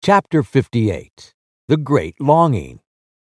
Chapter 58. The Great Longing.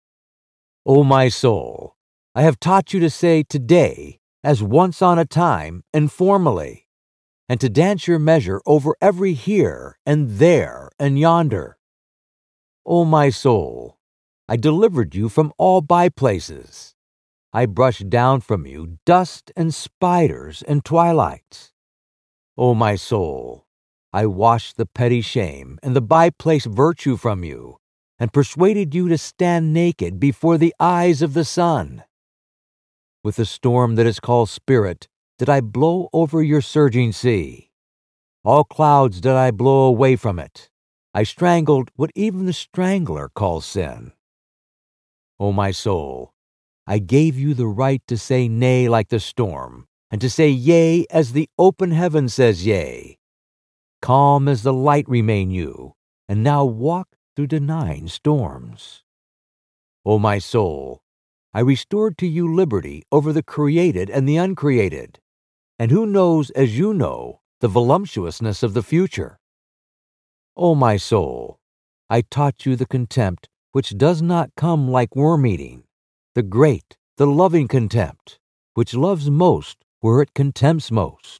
O my soul, I have taught you to say today, as once on a time and formerly, and to dance your measure over every here and there and yonder. O my soul, I delivered you from all by-places. I brushed down from you dust and spiders and twilights. O my soul, I washed the petty shame and the by-place virtue from you, and persuaded you to stand naked before the eyes of the sun. With the storm that is called Spirit did I blow over your surging sea. All clouds did I blow away from it. I strangled what even the strangler calls sin. O my soul, I gave you the right to say nay like the storm, and to say yea as the open heaven says yea. Calm as the light remain you, and now walk through denying storms. O my soul, I restored to you liberty over the created and the uncreated, and who knows as you know the voluptuousness of the future? O my soul, I taught you the contempt which does not come like worm-eating, the great, the loving contempt, which loves most where it contempts most.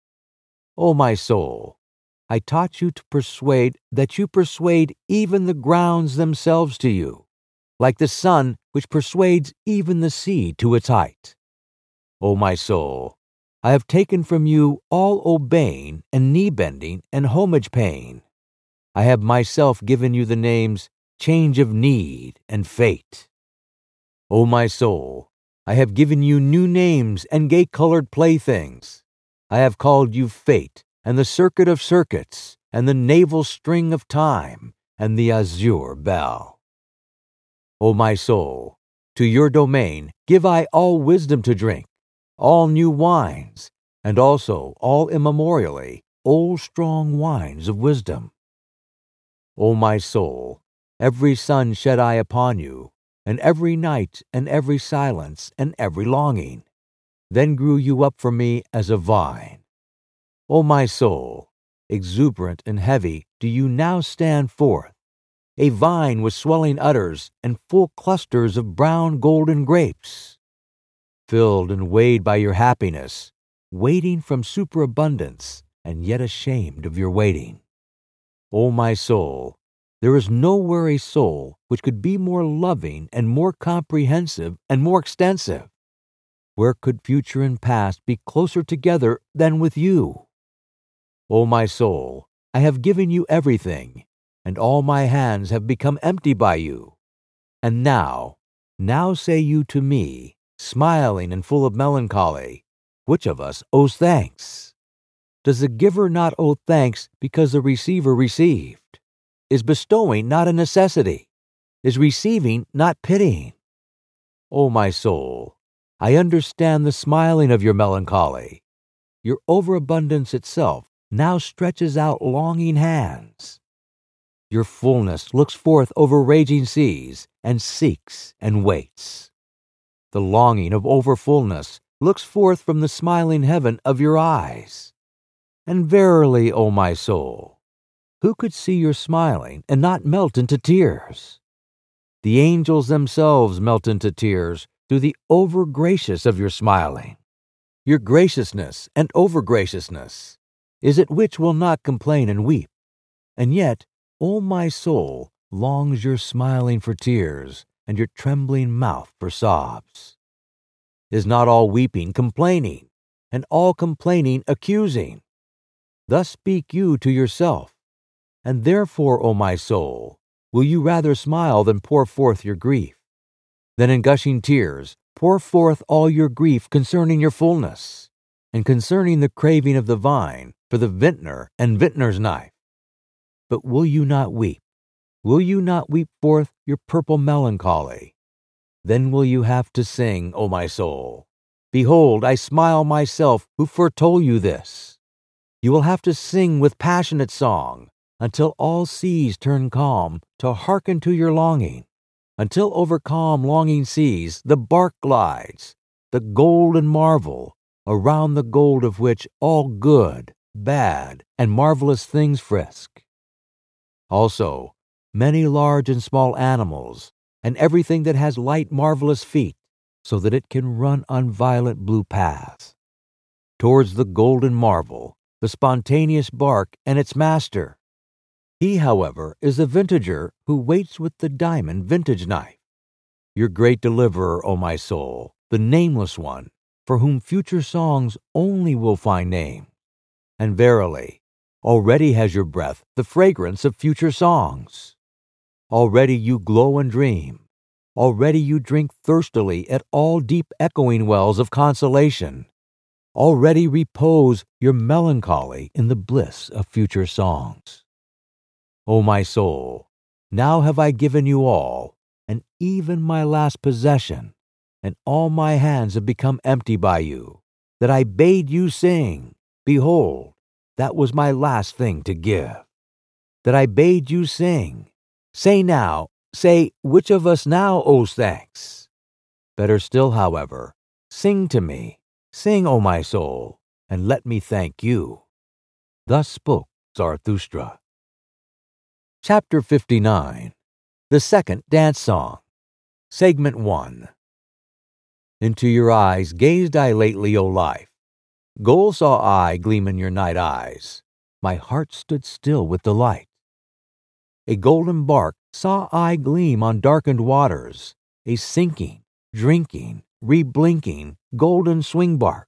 O my soul, I taught you to persuade that you persuade even the grounds themselves to you, like the sun which persuades even the sea to its height. O my soul, I have taken from you all obeying and knee-bending and homage-paying. I have myself given you the names change of need and fate. O my soul, I have given you new names and gay-colored playthings. I have called you fate and the circuit of circuits and the navel string of time and the azure bell. O my soul, to your domain give I all wisdom to drink, all new wines, and also all immemorially old strong wines of wisdom. O my soul, every sun shed I upon you, and every night and every silence and every longing. Then grew you up for me as a vine. O my soul, exuberant and heavy do you now stand forth, a vine with swelling udders and full clusters of brown golden grapes. Filled and weighed by your happiness, waiting from superabundance, and yet ashamed of your waiting. O my soul, there is nowhere a soul which could be more loving and more comprehensive and more extensive. Where could future and past be closer together than with you? O my soul, I have given you everything, and all my hands have become empty by you. And now say you to me, smiling and full of melancholy, which of us owes thanks? Does the giver not owe thanks because the receiver received? Is bestowing not a necessity? Is receiving not pitying? O my soul, I understand the smiling of your melancholy. Your overabundance itself now stretches out longing hands. Your fullness looks forth over raging seas and seeks and waits. The longing of overfullness looks forth from the smiling heaven of your eyes. And verily, O my soul, who could see your smiling and not melt into tears? The angels themselves melt into tears through the over-gracious of your smiling. Your graciousness and over-graciousness is it which will not complain and weep. And yet, O my soul, longs your smiling for tears and your trembling mouth for sobs. Is not all weeping complaining, and all complaining accusing? Thus speak you to yourself. And therefore, O my soul, will you rather smile than pour forth your grief? Then in gushing tears pour forth all your grief concerning your fullness, and concerning the craving of the vine for the vintner and vintner's knife. But will you not weep? Will you not weep forth your purple melancholy? Then will you have to sing, O my soul, behold, I smile myself who foretold you this. You will have to sing with passionate song, until all seas turn calm to hearken to your longing, until over calm longing seas the bark glides, the golden marvel, around the gold of which all good, bad, and marvelous things frisk. Also, many large and small animals, and everything that has light, marvelous feet, so that it can run on violet blue paths. Towards the golden marvel, the spontaneous bark and its master. He, however, is the vintager who waits with the diamond vintage knife. Your great deliverer, O my soul, the nameless one, for whom future songs only will find name. And verily, already has your breath the fragrance of future songs. Already you glow and dream. Already you drink thirstily at all deep echoing wells of consolation. Already repose your melancholy in the bliss of future songs. O my soul, now have I given you all, and even my last possession, and all my hands have become empty by you, that I bade you sing. Behold, that was my last thing to give. That I bade you sing. Say now, say, which of us now owes thanks? Better still, however, sing to me. Sing, O my soul, and let me thank you. Thus spoke Zarathustra. Chapter 59. The Second Dance Song. Segment 1. Into your eyes gazed I lately, O life. Gold saw I gleam in your night eyes. My heart stood still with delight. A golden bark saw I gleam on darkened waters, a sinking, drinking, reblinking, golden swing bark.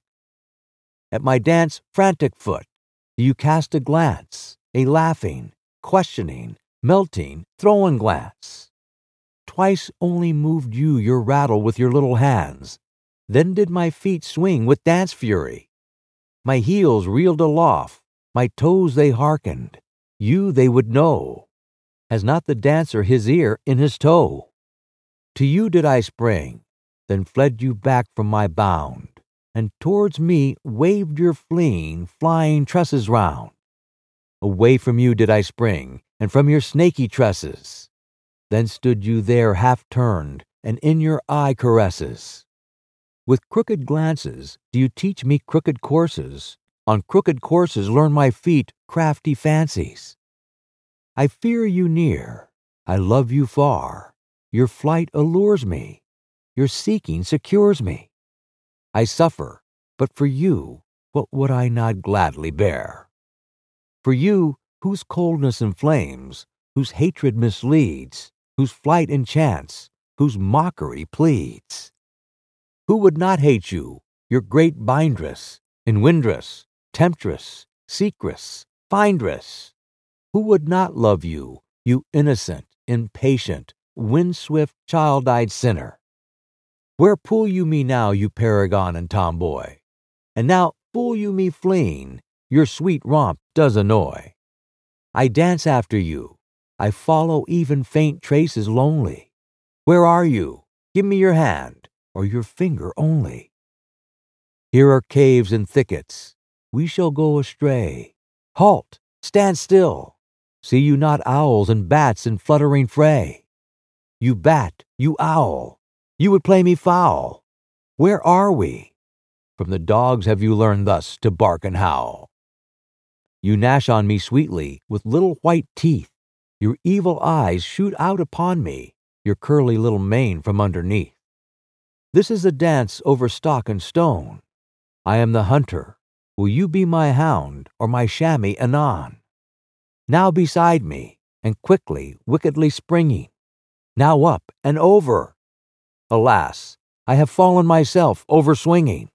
At my dance frantic foot, do you cast a glance, a laughing, questioning, melting, throwing glance? Twice only moved you your rattle with your little hands, then did my feet swing with dance fury. My heels reeled aloft, my toes they hearkened, you they would know. Has not the dancer his ear in his toe? To you did I spring, then fled you back from my bound, and towards me waved your fleeing, flying tresses round. Away from you did I spring, and from your snaky tresses. Then stood you there half turned, and in your eye caresses. With crooked glances do you teach me crooked courses, on crooked courses learn my feet crafty fancies. I fear you near, I love you far, your flight allures me, your seeking secures me. I suffer, but for you, what would I not gladly bear? For you, whose coldness inflames, whose hatred misleads, whose flight enchants, whose mockery pleads. Who would not hate you, your great bindress, inwindress, temptress, seekress, findress? Who would not love you, you innocent, impatient, wind-swift, child-eyed sinner? Where pull you me now, you paragon and tomboy? And now fool you me fleeing, your sweet romp does annoy. I dance after you, I follow even faint traces lonely. Where are you? Give me your hand, or your finger only. Here are caves and thickets, we shall go astray. Halt, stand still. See you not owls and bats in fluttering fray? You bat, you owl, you would play me foul. Where are we? From the dogs have you learned thus to bark and howl. You gnash on me sweetly with little white teeth. Your evil eyes shoot out upon me, your curly little mane from underneath. This is a dance over stock and stone. I am the hunter. Will you be my hound or my chamois anon? Now beside me, and quickly, wickedly springing. Now up and over. Alas, I have fallen myself over swinging.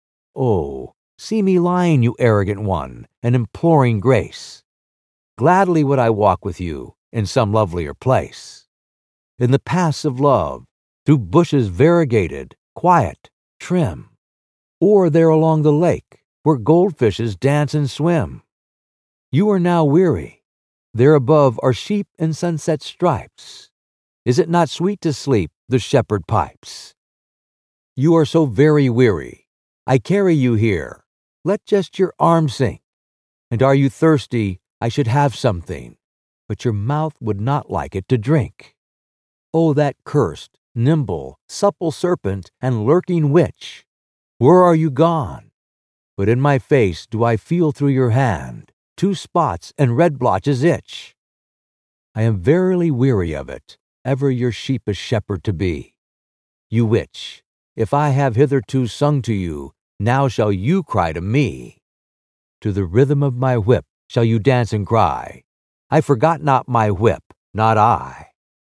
Oh, see me lying, you arrogant one, and imploring grace. Gladly would I walk with you in some lovelier place. In the paths of love, through bushes variegated, quiet, trim. Or there along the lake, where goldfishes dance and swim. You are now weary. There above are sheep in sunset stripes. Is it not sweet to sleep, the shepherd pipes? You are so very weary. I carry you here. Let just your arm sink. And are you thirsty? I should have something, but your mouth would not like it to drink. Oh, that cursed, nimble, supple serpent and lurking witch! Where are you gone? But in my face do I feel through your hand 2 spots and red blotches itch. I am verily weary of it, ever your sheepish shepherd to be. You which, if I have hitherto sung to you, now shall you cry to me. To the rhythm of my whip shall you dance and cry, I forgot not my whip, not I.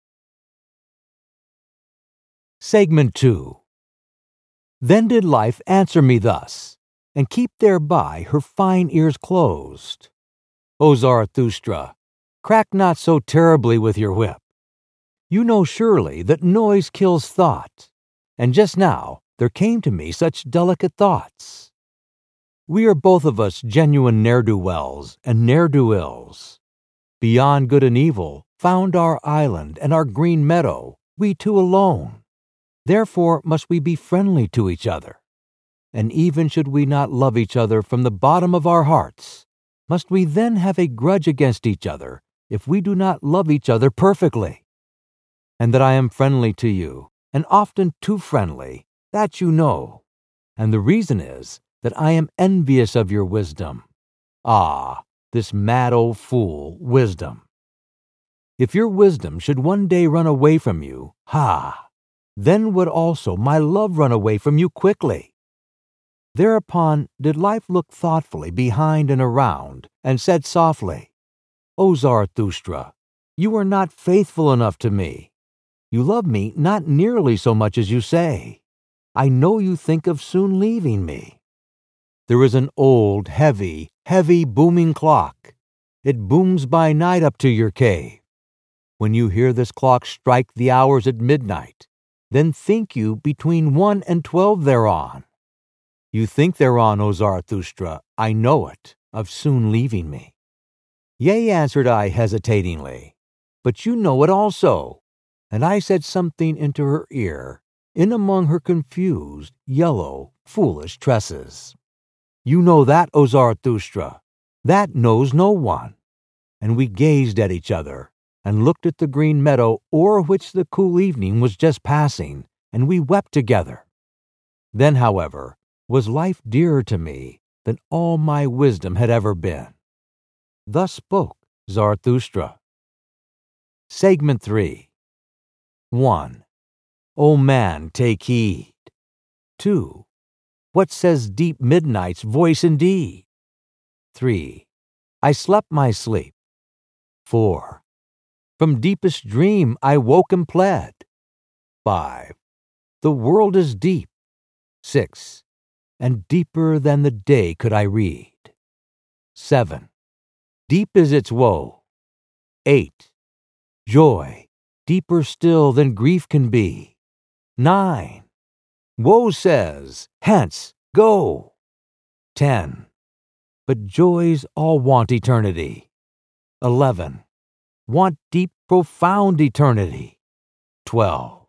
Segment 2. Then did life answer me thus, and keep thereby her fine ears closed. O Zarathustra, crack not so terribly with your whip. You know surely that noise kills thought, and just now there came to me such delicate thoughts. We are both of us genuine ne'er-do-wells and ne'er-do-ills. Beyond good and evil, found our island and our green meadow, we two alone. Therefore must we be friendly to each other. And even should we not love each other from the bottom of our hearts, must we then have a grudge against each other if we do not love each other perfectly? And that I am friendly to you, and often too friendly, that you know. And the reason is that I am envious of your wisdom. Ah, this mad old fool, wisdom. If your wisdom should one day run away from you, then would also my love run away from you quickly. Thereupon did life look thoughtfully behind and around, and said softly, O Zarathustra, you are not faithful enough to me. You love me not nearly so much as you say. I know you think of soon leaving me. There is an old, heavy, booming clock. It booms by night up to your cave. When you hear this clock strike the hours at midnight, then think you between 1 and 12 thereon. You think thereon, O Zarathustra, I know it, of soon leaving me. Yea, answered I hesitatingly, but you know it also. And I said something into her ear, in among her confused, yellow, foolish tresses. You know that, O Zarathustra, that knows no one. And we gazed at each other, and looked at the green meadow o'er which the cool evening was just passing, and we wept together. Then, however, was life dearer to me than all my wisdom had ever been. Thus spoke Zarathustra. Segment 3. 1. O man, take heed. 2. What says deep midnight's voice indeed? 3. I slept my sleep. 4. From deepest dream I woke and pled. 5. The world is deep. 6. And deeper than the day could I read. 7. Deep is its woe. 8. Joy, deeper still than grief can be. 9. Woe says, hence, go. 10. But joys all want eternity. 11. Want deep, profound eternity. 12.